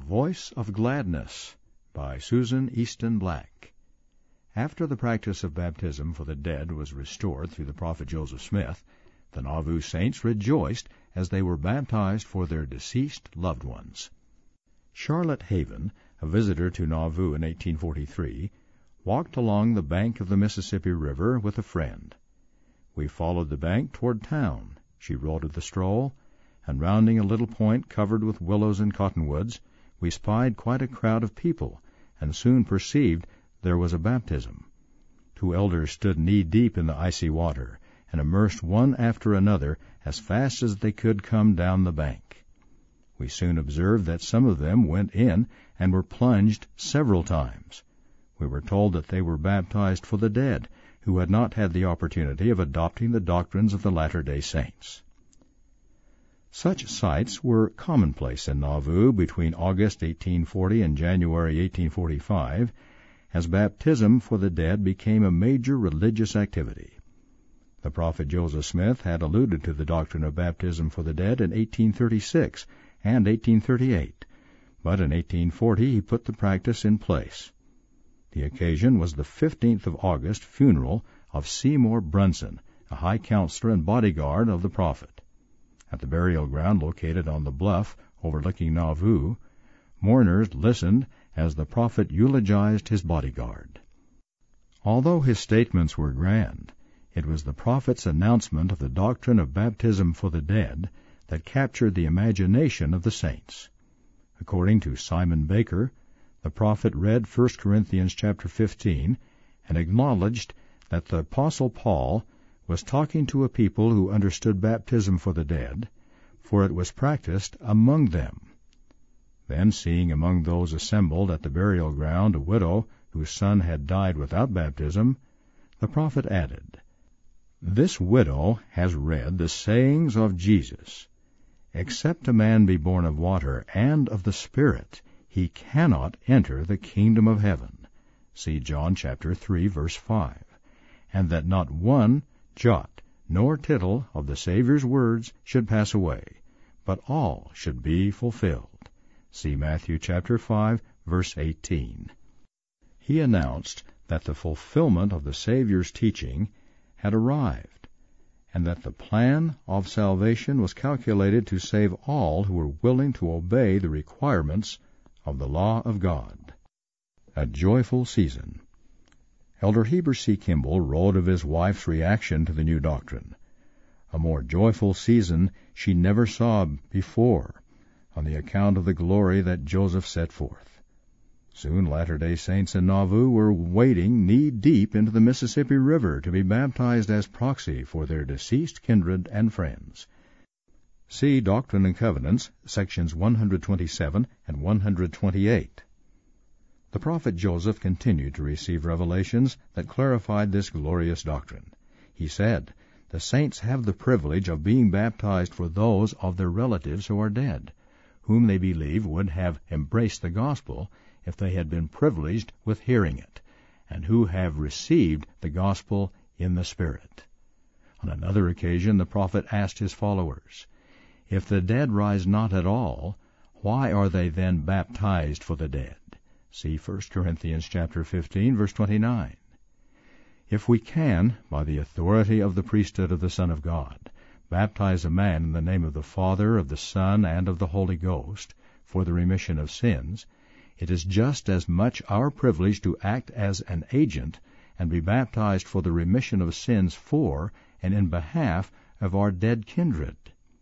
Voice of Gladness by Susan Easton Black. After the practice of baptism for the dead was restored through the prophet Joseph Smith, the Nauvoo saints rejoiced as they were baptized for their deceased loved ones. Charlotte Haven, a visitor to Nauvoo in 1843, walked along the bank of the Mississippi River with a friend. We followed the bank toward town. She rode at the stroll, and rounding a little point covered with willows and cottonwoods, we spied quite a crowd of people, and soon perceived there was a baptism. 2 elders stood knee-deep in the icy water, and immersed one after another as fast as they could come down the bank. We soon observed that some of them went in and were plunged several times. We were told that they were baptized for the dead, who had not had the opportunity of adopting the doctrines of the Latter-day Saints. Such sights were commonplace in Nauvoo between August 1840 and January 1845, as baptism for the dead became a major religious activity. The prophet Joseph Smith had alluded to the doctrine of baptism for the dead in 1836 and 1838, but in 1840 he put the practice in place. The occasion was the 15th of August funeral of Seymour Brunson, a high counselor and bodyguard of the prophet. At the burial ground located on the bluff overlooking Nauvoo, mourners listened as the prophet eulogized his bodyguard. Although his statements were grand, it was the prophet's announcement of the doctrine of baptism for the dead that captured the imagination of the saints. According to Simon Baker, the prophet read 1 Corinthians chapter 15 and acknowledged that the Apostle Paul was talking to a people who understood baptism for the dead, for it was practiced among them. Then, seeing among those assembled at the burial ground a widow whose son had died without baptism, the prophet added, "This widow has read the sayings of Jesus. Except a man be born of water and of the Spirit, he cannot enter the kingdom of heaven." See John chapter 3, verse 5. And that not one jot nor tittle of the Savior's words should pass away, but all should be fulfilled. See Matthew chapter 5, verse 18. He announced that the fulfillment of the Savior's teaching had arrived, and that the plan of salvation was calculated to save all who were willing to obey the requirements of the law of God. A joyful season. Elder Heber C. Kimball wrote of his wife's reaction to the new doctrine. A more joyful season she never saw before, on the account of the glory that Joseph set forth. Soon Latter-day Saints in Nauvoo were wading knee-deep into the Mississippi River to be baptized as proxy for their deceased kindred and friends. See Doctrine and Covenants, sections 127 and 128. The prophet Joseph continued to receive revelations that clarified this glorious doctrine. He said, "The saints have the privilege of being baptized for those of their relatives who are dead, whom they believe would have embraced the gospel if they had been privileged with hearing it, and who have received the gospel in the Spirit." On another occasion the prophet asked his followers, "If the dead rise not at all, why are they then baptized for the dead?" See 1 Corinthians chapter 15, verse 29. If we can, by the authority of the priesthood of the Son of God, baptize a man in the name of the Father, of the Son, and of the Holy Ghost, for the remission of sins, it is just as much our privilege to act as an agent and be baptized for the remission of sins for and in behalf of our dead kindred.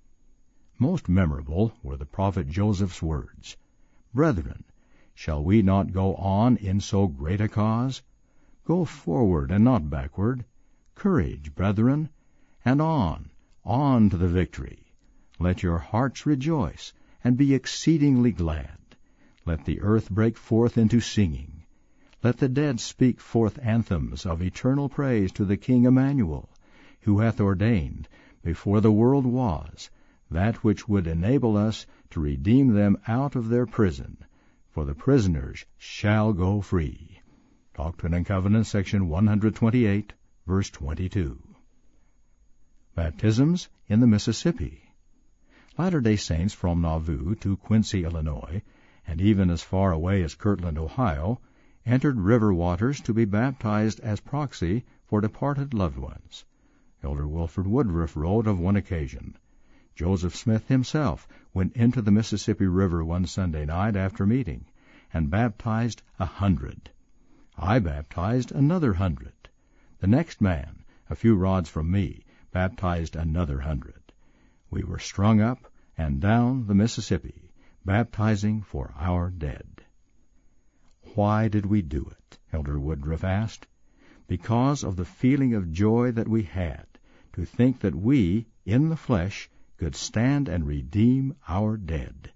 Most memorable were the prophet Joseph's words, "Brethren, shall we not go on in so great a cause? Go forward and not backward. Courage, brethren, and on to the victory. Let your hearts rejoice, and be exceedingly glad. Let the earth break forth into singing. Let the dead speak forth anthems of eternal praise to the King Emmanuel, who hath ordained, before the world was, that which would enable us to redeem them out of their prison, for the prisoners shall go free." Doctrine and Covenants, section 128, verse 22. Baptisms in the Mississippi. Latter-day Saints from Nauvoo to Quincy, Illinois, and even as far away as Kirtland, Ohio, entered river waters to be baptized as proxy for departed loved ones. Elder Wilford Woodruff wrote of one occasion, Joseph Smith himself went into the Mississippi River one Sunday night after meeting and baptized 100. I baptized another 100. The next man, a few rods from me, baptized another 100. We were strung up and down the Mississippi, baptizing for our dead. Why did we do it? Elder Woodruff asked. Because of the feeling of joy that we had, to think that we, in the flesh, could stand and redeem our dead.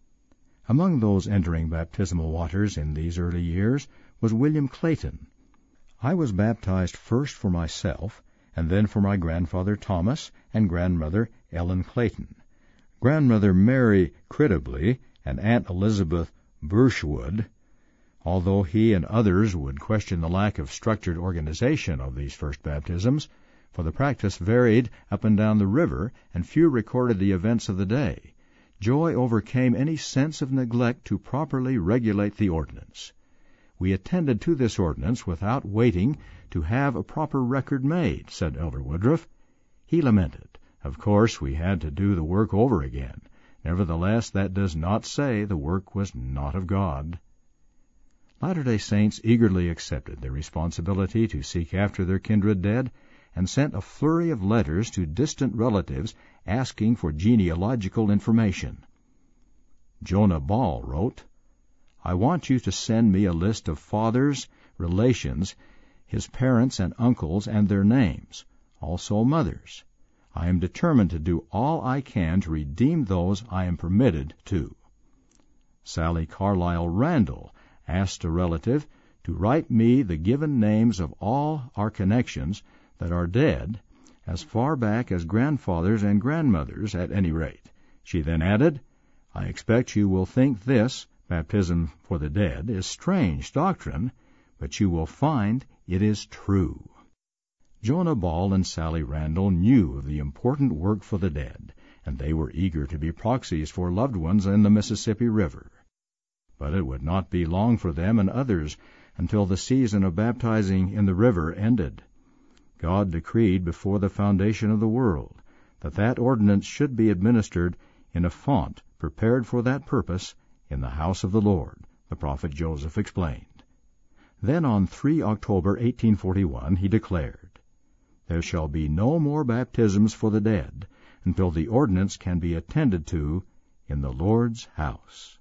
Among those entering baptismal waters in these early years was William Clayton. I was baptized first for myself, and then for my grandfather Thomas and grandmother Ellen Clayton. Grandmother Mary Crittobly and Aunt Elizabeth Birchwood, although he and others would question the lack of structured organization of these first baptisms, for the practice varied up and down the river, and few recorded the events of the day, joy overcame any sense of neglect to properly regulate the ordinance. We attended to this ordinance without waiting to have a proper record made, said Elder Woodruff. He lamented, of course we had to do the work over again. Nevertheless, that does not say the work was not of God. Latter-day Saints eagerly accepted their responsibility to seek after their kindred dead, and sent a flurry of letters to distant relatives asking for genealogical information. Jonah Ball wrote, I want you to send me a list of fathers, relations, his parents and uncles and their names, also mothers. I am determined to do all I can to redeem those I am permitted to. Sally Carlisle Randall asked a relative to write me the given names of all our connections that are dead, as far back as grandfathers and grandmothers at any rate. She then added, I expect you will think this, baptism for the dead, is strange doctrine, but you will find it is true. Jonah Ball and Sally Randall knew of the important work for the dead, and they were eager to be proxies for loved ones in the Mississippi River. But it would not be long for them and others until the season of baptizing in the river ended. God decreed before the foundation of the world that ordinance should be administered in a font prepared for that purpose in the house of the Lord, the prophet Joseph explained. Then on 3 October 1841 he declared, There shall be no more baptisms for the dead until the ordinance can be attended to in the Lord's house.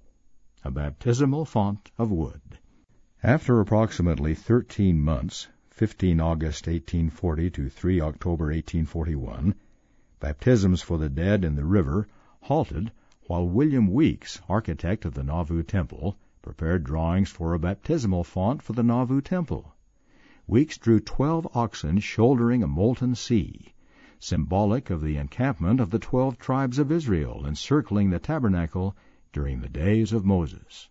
A baptismal font of wood. After approximately 13 months, 15 August 1840 to 3 October 1841, baptisms for the dead in the river halted while William Weeks, architect of the Nauvoo Temple, prepared drawings for a baptismal font for the Nauvoo Temple. Weeks drew 12 oxen shouldering a molten sea, symbolic of the encampment of the 12 tribes of Israel encircling the tabernacle during the days of Moses.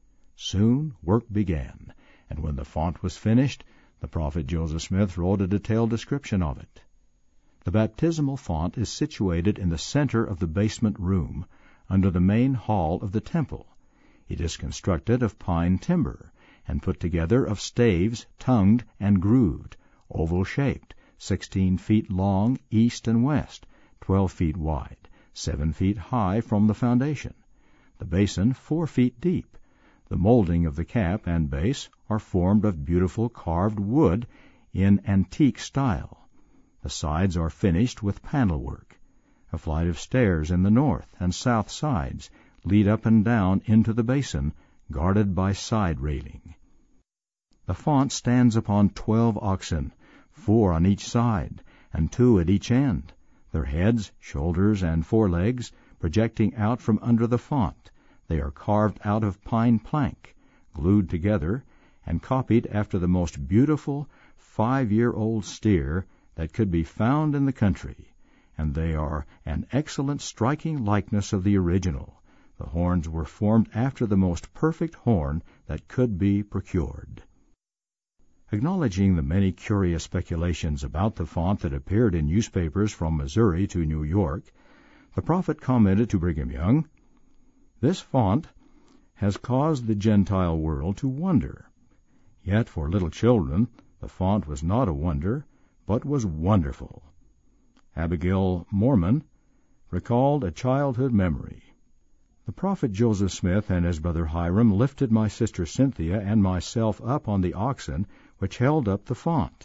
Soon work began, and when the font was finished, the prophet Joseph Smith wrote a detailed description of it. The baptismal font is situated in the center of the basement room, under the main hall of the temple. It is constructed of pine timber, and put together of staves tongued and grooved, oval-shaped, 16 feet long east and west, 12 feet wide, 7 feet high from the foundation. The basin 4 feet deep. The molding of the cap and base are formed of beautiful carved wood in antique style. The sides are finished with panel work. A flight of stairs in the north and south sides lead up and down into the basin, guarded by side railing. The font stands upon 12 oxen, 4 on each side, and 2 at each end, their heads, shoulders, and forelegs projecting out from under the font. They are carved out of pine plank, glued together, and copied after the most beautiful 5-year-old steer that could be found in the country, and they are an excellent striking likeness of the original. The horns were formed after the most perfect horn that could be procured. Acknowledging the many curious speculations about the font that appeared in newspapers from Missouri to New York, the prophet commented to Brigham Young, This font has caused the Gentile world to wonder. Yet for little children the font was not a wonder, but was wonderful. Abigail Mormon recalled a childhood memory. The prophet Joseph Smith and his brother Hiram lifted my sister Cynthia and myself up on the oxen which held up the font.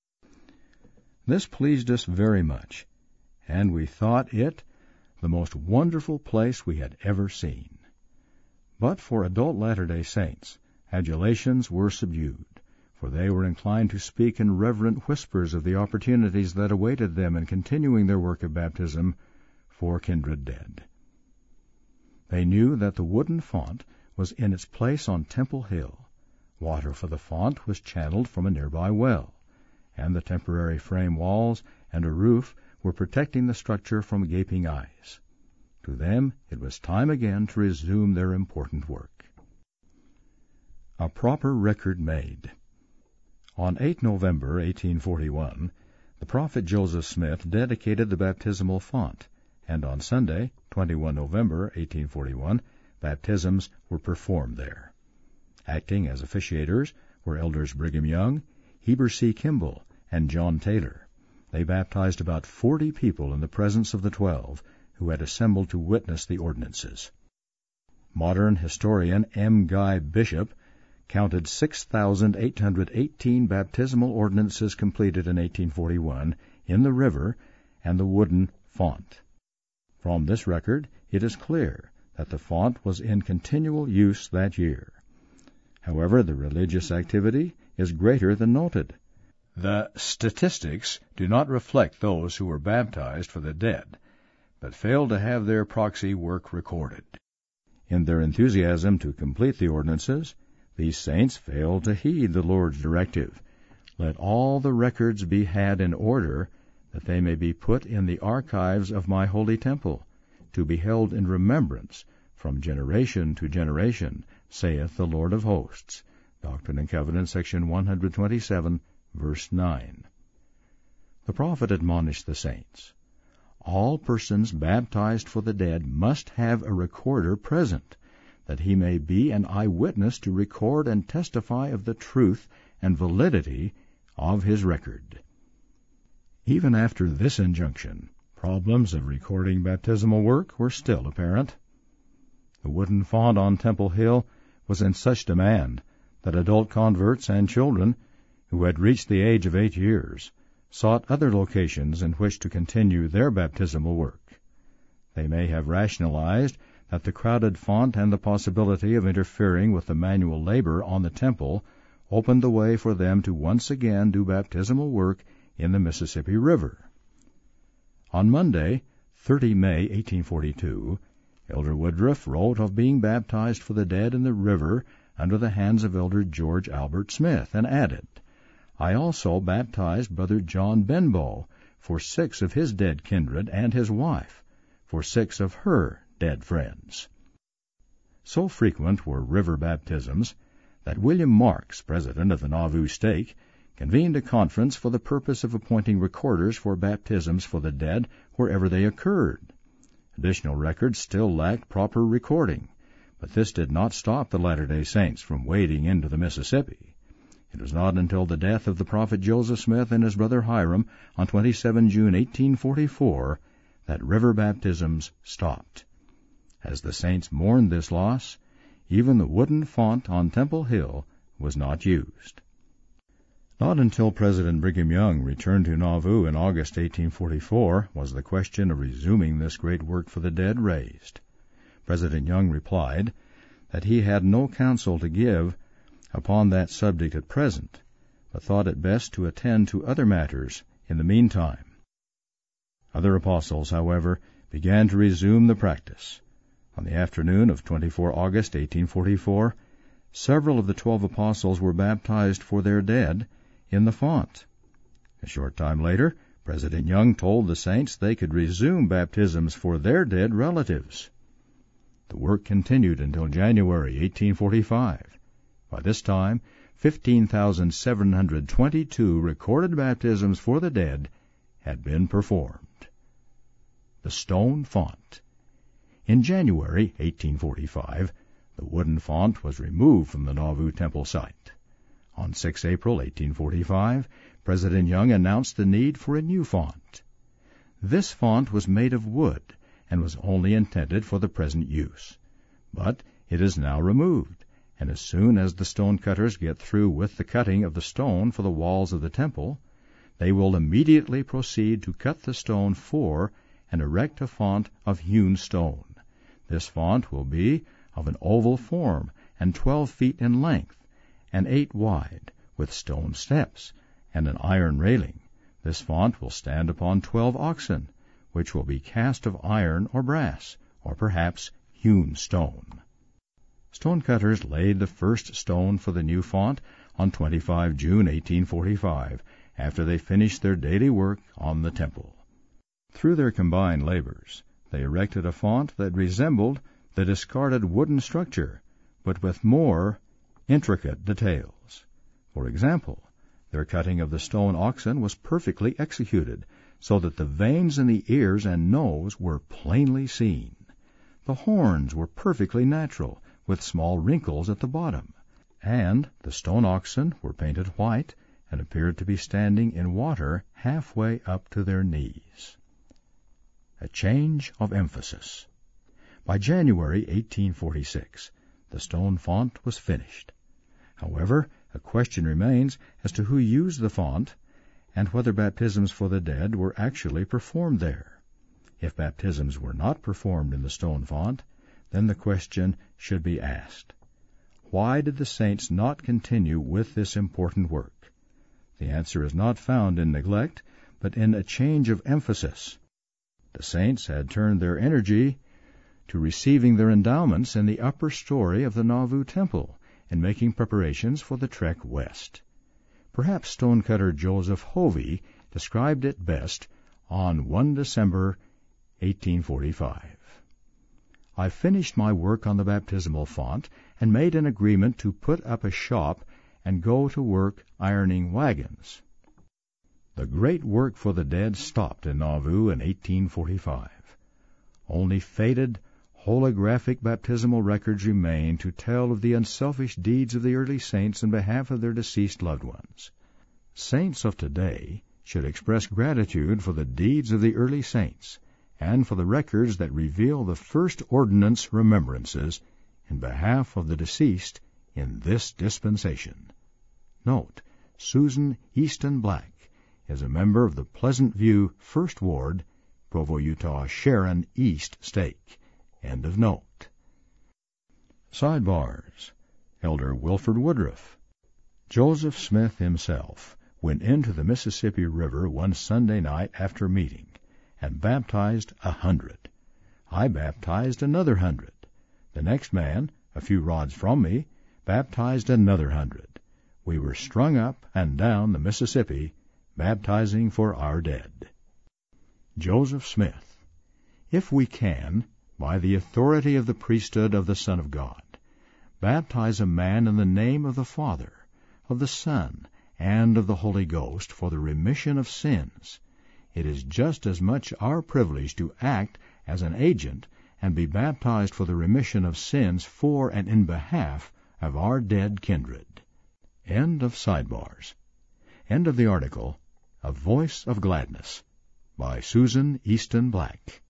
This pleased us very much, and we thought it the most wonderful place we had ever seen. But for adult Latter-day Saints, adulations were subdued, for they were inclined to speak in reverent whispers of the opportunities that awaited them in continuing their work of baptism for kindred dead. They knew that the wooden font was in its place on Temple Hill. Water for the font was channeled from a nearby well, and the temporary frame walls and a roof were protecting the structure from gaping eyes. To them it was time again to resume their important work. A proper record made. On 8 November 1841, the prophet Joseph Smith dedicated the baptismal font, and on Sunday, 21 November 1841, baptisms were performed there. Acting as officiators were Elders Brigham Young, Heber C. Kimball, and John Taylor. They baptized about 40 people in the presence of the 12 who had assembled to witness the ordinances. Modern historian M. Guy Bishop counted 6,818 baptismal ordinances completed in 1841 in the river and the wooden font. From this record, it is clear that the font was in continual use that year. However, the religious activity is greater than noted. The statistics do not reflect those who were baptized for the dead, but fail to have their proxy work recorded. In their enthusiasm to complete the ordinances, these saints failed to heed the Lord's directive, "Let all the records be had in order, that they may be put in the archives of my holy temple, to be held in remembrance from generation to generation, saith the Lord of hosts." Doctrine and Covenants, section 127, verse 9. The prophet admonished the saints, "All persons baptized for the dead must have a recorder present, that he may be an eyewitness to record and testify of the truth and validity of his record." Even after this injunction, problems of recording baptismal work were still apparent. The wooden font on Temple Hill was in such demand that adult converts and children, who had reached the age of 8 years, sought other locations in which to continue their baptismal work. They may have rationalized that the crowded font and the possibility of interfering with the manual labor on the temple opened the way for them to once again do baptismal work in the Mississippi River. On Monday, 30 May 1842, Elder Woodruff wrote of being baptized for the dead in the river under the hands of Elder George Albert Smith, and added, "I also baptized Brother John Benbow for 6 of his dead kindred and his wife, for 6 of her dead friends." So frequent were river baptisms that William Marks, president of the Nauvoo Stake, convened a conference for the purpose of appointing recorders for baptisms for the dead wherever they occurred. Additional records still lacked proper recording, but this did not stop the Latter-day Saints from wading into the Mississippi. It was not until the death of the prophet Joseph Smith and his brother Hiram on 27 June 1844 that river baptisms stopped. As the saints mourned this loss, even the wooden font on Temple Hill was not used. Not until President Brigham Young returned to Nauvoo in August 1844 was the question of resuming this great work for the dead raised. President Young replied that he had no counsel to give upon that subject at present, but thought it best to attend to other matters in the meantime. Other apostles, however, began to resume the practice. On the afternoon of 24 August 1844, several of the 12 apostles were baptized for their dead in the font. A short time later, President Young told the saints they could resume baptisms for their dead relatives. The work continued until January 1845. By this time, 15,722 recorded baptisms for the dead had been performed. The stone font. In January 1845, The wooden font was removed from the Nauvoo temple site. On 6 April 1845, President Young announced the need for a new font. This font was made of wood and was only intended for the present use. But it is now removed, and as soon as the stonecutters get through with the cutting of the stone for the walls of the temple, they will immediately proceed to cut the stone for and erect a font of hewn stone. This font will be of an oval form and 12 feet in length and 8 wide, with stone steps and an iron railing. This font will stand upon 12 oxen, which will be cast of iron or brass, or perhaps hewn stone. Stonecutters laid the first stone for the new font on 25 June 1845, after they finished their daily work on the temple. Through their combined labors, they erected a font that resembled the discarded wooden structure, but with more intricate details. For example, their cutting of the stone oxen was perfectly executed, so that the veins in the ears and nose were plainly seen. The horns were perfectly natural, with small wrinkles at the bottom, and the stone oxen were painted white and appeared to be standing in water halfway up to their knees. A change of emphasis. By January 1846, the stone font was finished. However, a question remains as to who used the font and whether baptisms for the dead were actually performed there. If baptisms were not performed in the stone font, then the question should be asked: why did the saints not continue with this important work? The answer is not found in neglect, but in a change of emphasis. The saints had turned their energy to receiving their endowments in the upper story of the Nauvoo temple and making preparations for the trek west. Perhaps stonecutter Joseph Hovey described it best on 1 December 1845. I finished my work on the baptismal font and made an agreement to put up a shop and go to work ironing wagons. The great work for the dead stopped in Nauvoo in 1845. Only faded, holographic baptismal records remain to tell of the unselfish deeds of the early saints in behalf of their deceased loved ones. Saints of today should express gratitude for the deeds of the early saints and for the records that reveal the first ordinance remembrances in behalf of the deceased in this dispensation. Note, Susan Easton Black is a member of the Pleasant View First Ward, Provo, Utah, Sharon East Stake. End of note. Sidebars. Elder Wilford Woodruff. Joseph Smith himself went into the Mississippi River one Sunday night after meeting and baptized 100. I baptized another 100. The next man, a few rods from me, baptized another 100. We were strung up and down the Mississippi, baptizing for our dead. Joseph Smith. If we can, by the authority of the priesthood of the Son of God, baptize a man in the name of the Father, of the Son, and of the Holy Ghost for the remission of sins, it is just as much our privilege to act as an agent and be baptized for the remission of sins for and in behalf of our dead kindred. End of sidebars. End of the article, A Voice of Gladness, by Susan Easton Black.